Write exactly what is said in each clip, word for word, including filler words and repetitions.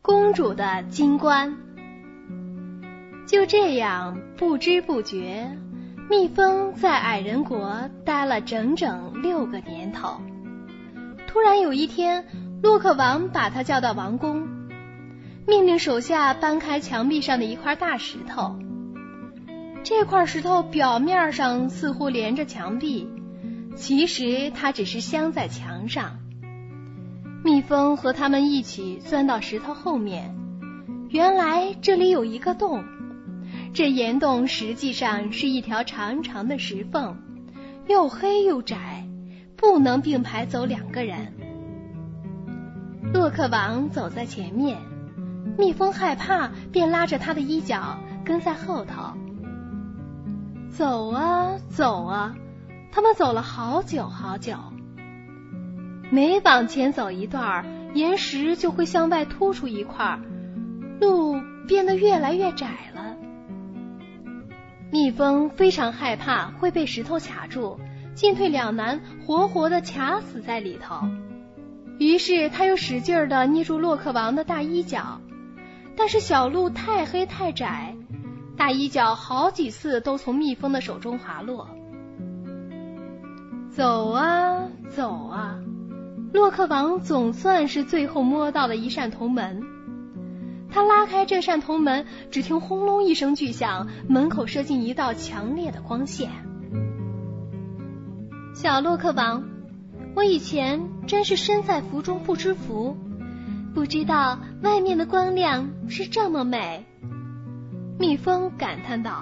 公主的金冠。就这样，不知不觉，蜜蜂在矮人国待了整整六个年头。突然有一天，洛克王把他叫到王宫，命令手下搬开墙壁上的一块大石头。这块石头表面上似乎连着墙壁，其实它只是镶在墙上。蜜蜂和他们一起钻到石头后面，原来这里有一个洞，这岩洞实际上是一条长长的石缝，又黑又窄，不能并排走两个人。洛克王走在前面，蜜蜂害怕，便拉着他的衣角跟在后头。走啊走啊，他们走了好久好久。每往前走一段，岩石就会向外突出一块，路变得越来越窄了。蜜蜂非常害怕会被石头卡住，进退两难，活活的卡死在里头。于是他又使劲地捏住洛克王的大衣角，但是小路太黑太窄，大衣角好几次都从蜜蜂的手中滑落。走啊走啊，洛克王总算是最后摸到了一扇铜门。他拉开这扇铜门，只听轰隆一声巨响，门口射进一道强烈的光线。小洛克王，我以前真是身在福中不知福，不知道外面的光亮是这么美。蜜蜂感叹道。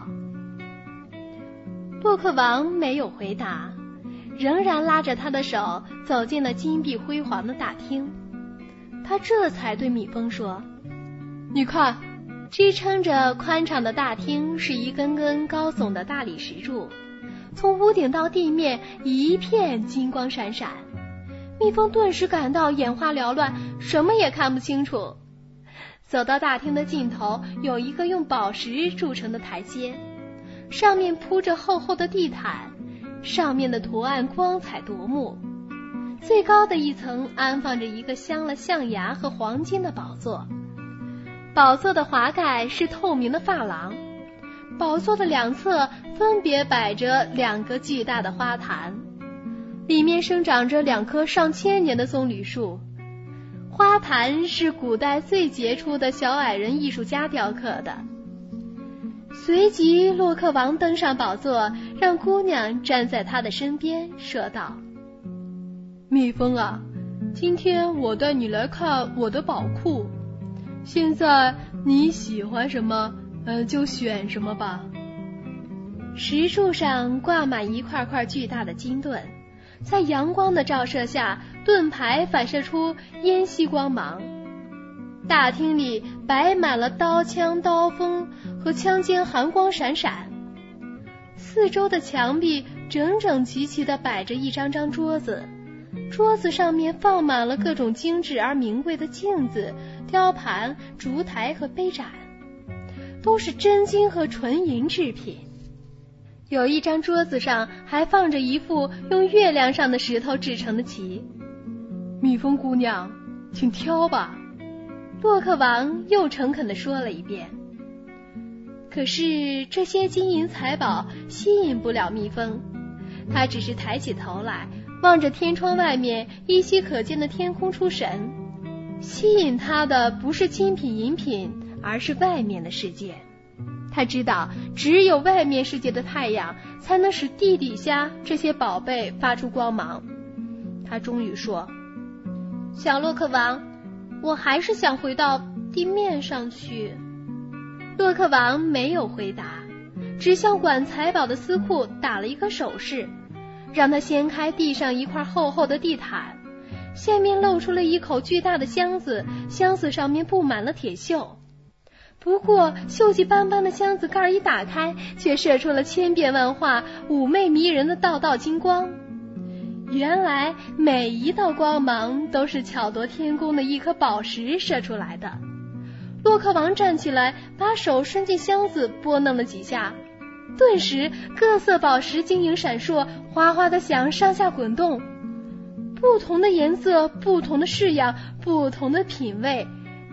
洛克王没有回答，仍然拉着他的手走进了金碧辉煌的大厅。他这才对蜜蜂说，你看，支撑着宽敞的大厅是一根根高耸的大理石柱，从屋顶到地面一片金光闪闪。蜜蜂顿时感到眼花缭乱，什么也看不清楚。走到大厅的尽头，有一个用宝石铸成的台阶，上面铺着厚厚的地毯，上面的图案光彩夺目。最高的一层安放着一个镶了象牙和黄金的宝座，宝座的华盖是透明的珐琅，宝座的两侧分别摆着两个巨大的花坛，里面生长着两棵上千年的棕榈树。花坛是古代最杰出的小矮人艺术家雕刻的。随即洛克王登上宝座，让姑娘站在他的身边，说道，蜜蜂啊，今天我带你来看我的宝库，现在你喜欢什么，呃，就选什么吧。石柱上挂满一块块巨大的金盾，在阳光的照射下，盾牌反射出烟熄光芒。大厅里摆满了刀枪刀锋和枪尖，寒光闪闪。四周的墙壁整整齐齐地摆着一张张桌子，桌子上面放满了各种精致而名贵的镜子、雕盘、烛台和杯盏，都是真金和纯银制品。有一张桌子上还放着一副用月亮上的石头制成的旗。蜜蜂姑娘，请挑吧。洛克王又诚恳地说了一遍。可是这些金银财宝吸引不了蜜蜂，他只是抬起头来，望着天窗外面依稀可见的天空出神。吸引他的不是金品银品，而是外面的世界。他知道只有外面世界的太阳才能使地底下这些宝贝发出光芒。他终于说，小洛克王，我还是想回到地面上去。洛克王没有回答，只向管财宝的司库打了一个手势，让他掀开地上一块厚厚的地毯，下面露出了一口巨大的箱子，箱子上面布满了铁锈。不过锈迹斑斑的箱子盖一打开，却射出了千变万化、妩媚迷人的道道金光。原来每一道光芒都是巧夺天工的一颗宝石射出来的。洛克王站起来，把手伸进箱子拨弄了几下，顿时各色宝石晶莹闪烁，哗哗的响，上下滚动。不同的颜色，不同的式样，不同的品味，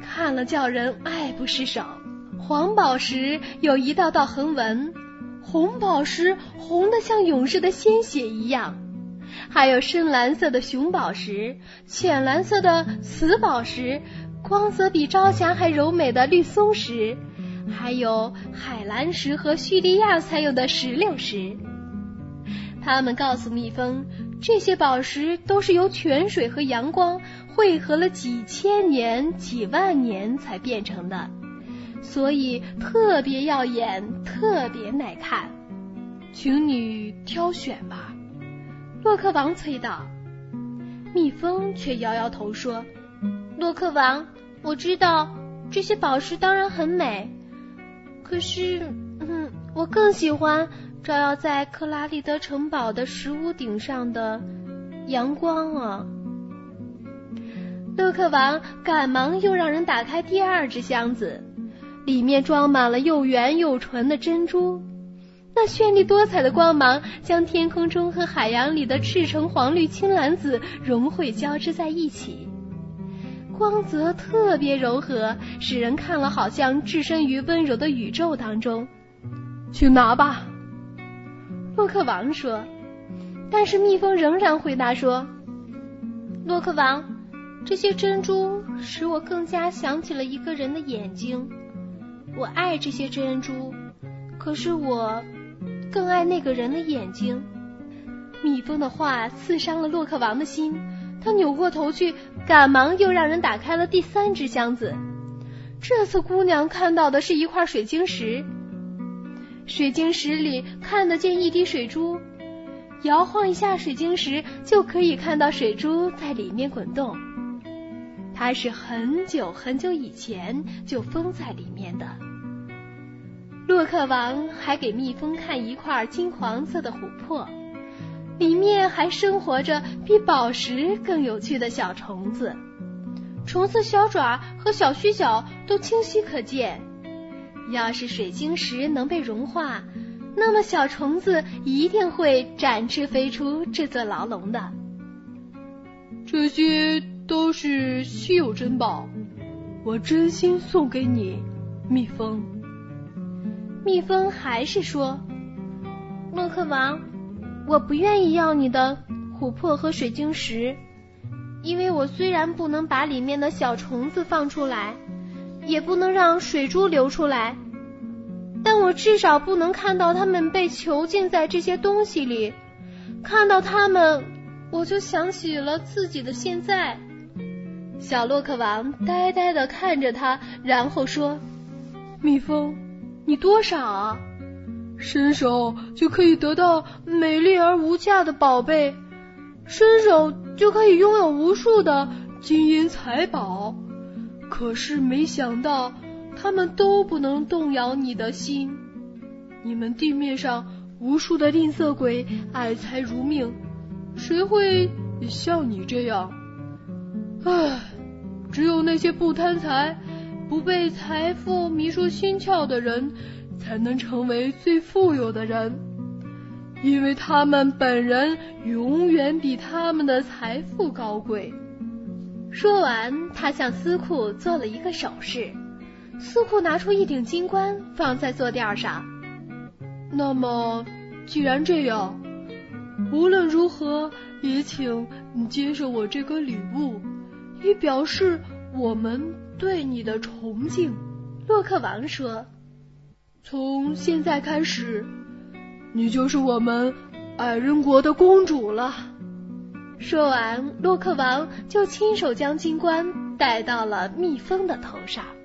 看了叫人爱不释手。黄宝石有一道道横纹，红宝石红得像勇士的鲜血一样，还有深蓝色的熊宝石，浅蓝色的瓷宝石，光泽比朝霞还柔美的绿松石，还有海蓝石和叙利亚才有的石榴石。他们告诉蜜蜂，这些宝石都是由泉水和阳光汇合了几千年、几万年才变成的，所以特别耀眼，特别耐看。请你挑选吧，洛克王催道。蜜蜂却摇摇头说，洛克王，我知道这些宝石当然很美，可是嗯，我更喜欢照耀在克拉利德城堡的石屋顶上的阳光啊。洛克王赶忙又让人打开第二只箱子，里面装满了又圆又纯的珍珠，那绚丽多彩的光芒将天空中和海洋里的赤橙黄绿青蓝紫融汇交织在一起，光泽特别柔和，使人看了好像置身于温柔的宇宙当中。去拿吧，洛克王说。但是蜜蜂仍然回答说，洛克王，这些珍珠使我更加想起了一个人的眼睛，我爱这些珍珠，可是我更爱那个人的眼睛。蜜蜂的话刺伤了洛克王的心，他扭过头去，赶忙又让人打开了第三只箱子。这次姑娘看到的是一块水晶石，水晶石里看得见一滴水珠，摇晃一下水晶石就可以看到水珠在里面滚动。它是很久很久以前就封在里面的。洛克王还给蜜蜂看一块金黄色的琥珀，里面还生活着比宝石更有趣的小虫子，虫子小爪和小须角都清晰可见。要是水晶石能被融化，那么小虫子一定会展翅飞出这座牢笼的。这些都是稀有珍宝，我真心送给你，蜜蜂。蜜蜂还是说，洛克王，我不愿意要你的琥珀和水晶石，因为我虽然不能把里面的小虫子放出来，也不能让水珠流出来，但我至少不能看到它们被囚禁在这些东西里，看到它们，我就想起了自己的现在。小洛克王呆呆地看着他，然后说，蜜蜂，你多傻啊，伸手就可以得到美丽而无价的宝贝，伸手就可以拥有无数的金银财宝，可是没想到他们都不能动摇你的心。你们地面上无数的吝啬鬼爱财如命，谁会像你这样？唉，只有那些不贪财、不被财富迷住心窍的人，才能成为最富有的人，因为他们本人永远比他们的财富高贵。说完，他向司库做了一个手势，司库拿出一顶金冠放在坐垫上。那么既然这样，无论如何也请你接受我这个礼物，以表示我们对你的崇敬。洛克王说，从现在开始，你就是我们矮人国的公主了。说完，洛克王就亲手将金冠戴到了蜜蜂的头上。